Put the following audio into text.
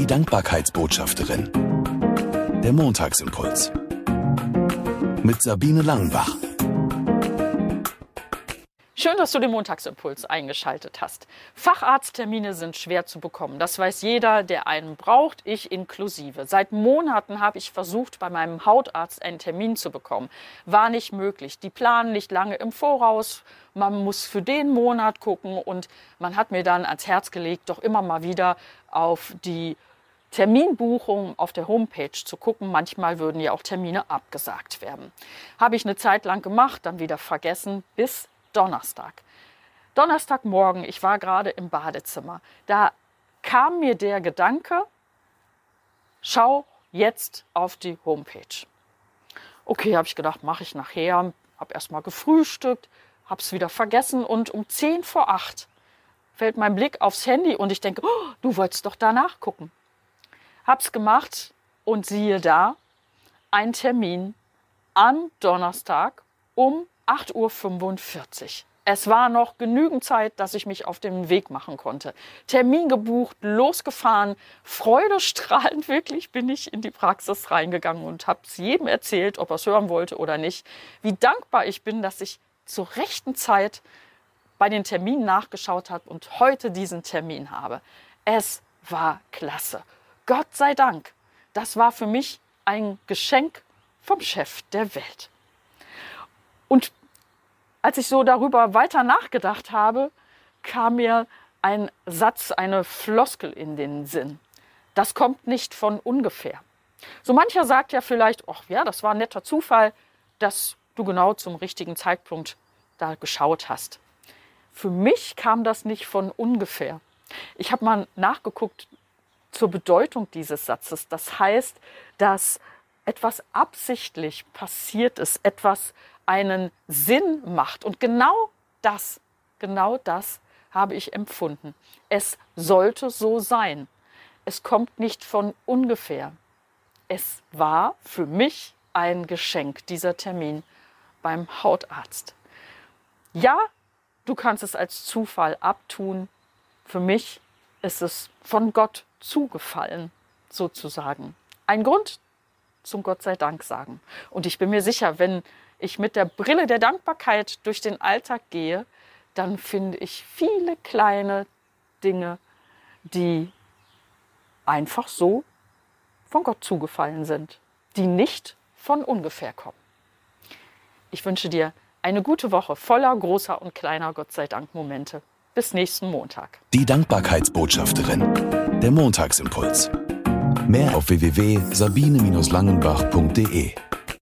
Die Dankbarkeitsbotschafterin. Der Montagsimpuls. Mit Sabine Langenbach. Schön, dass du den Montagsimpuls eingeschaltet hast. Facharzttermine sind schwer zu bekommen. Das weiß jeder, der einen braucht, ich inklusive. Seit Monaten habe ich versucht, bei meinem Hautarzt einen Termin zu bekommen. War nicht möglich. Die planen nicht lange im Voraus. Man muss für den Monat gucken. Und man hat mir dann ans Herz gelegt, doch immer mal wieder auf die Terminbuchung auf der Homepage zu gucken. Manchmal würden ja auch Termine abgesagt werden. Habe ich eine Zeit lang gemacht, dann wieder vergessen, bis Donnerstagmorgen, ich war gerade im Badezimmer, da kam mir der Gedanke, schau jetzt auf die Homepage. Okay, habe ich gedacht, mache ich nachher, habe erstmal gefrühstückt, habe es wieder vergessen und um 7:50 fällt mein Blick aufs Handy und ich denke, oh, du wolltest doch da nachgucken. Hab's gemacht und siehe da, ein Termin am Donnerstag um 8:45 Uhr. Es war noch genügend Zeit, dass ich mich auf den Weg machen konnte. Termin gebucht, losgefahren, freudestrahlend wirklich bin ich in die Praxis reingegangen und habe es jedem erzählt, ob er es hören wollte oder nicht. Wie dankbar ich bin, dass ich zur rechten Zeit bei den Terminen nachgeschaut habe und heute diesen Termin habe. Es war klasse. Gott sei Dank. Das war für mich ein Geschenk vom Chef der Welt. Und als ich so darüber weiter nachgedacht habe, kam mir ein Satz, eine Floskel in den Sinn. Das kommt nicht von ungefähr. So mancher sagt ja vielleicht, ach ja, das war ein netter Zufall, dass du genau zum richtigen Zeitpunkt da geschaut hast. Für mich kam das nicht von ungefähr. Ich habe mal nachgeguckt zur Bedeutung dieses Satzes. Das heißt, dass etwas absichtlich passiert ist, etwas einen Sinn macht. Und genau das habe ich empfunden. Es sollte so sein. Es kommt nicht von ungefähr. Es war für mich ein Geschenk, dieser Termin beim Hautarzt. Ja, du kannst es als Zufall abtun. Für mich ist es von Gott zugefallen, sozusagen. Ein Grund zum Gott sei Dank sagen. Und ich bin mir sicher, wenn ich mit der Brille der Dankbarkeit durch den Alltag gehe, dann finde ich viele kleine Dinge, die einfach so von Gott zugefallen sind, die nicht von ungefähr kommen. Ich wünsche dir eine gute Woche voller großer und kleiner Gott sei Dank Momente. Bis nächsten Montag. Die Dankbarkeitsbotschafterin. Der Montagsimpuls. Mehr auf www.sabine-langenbach.de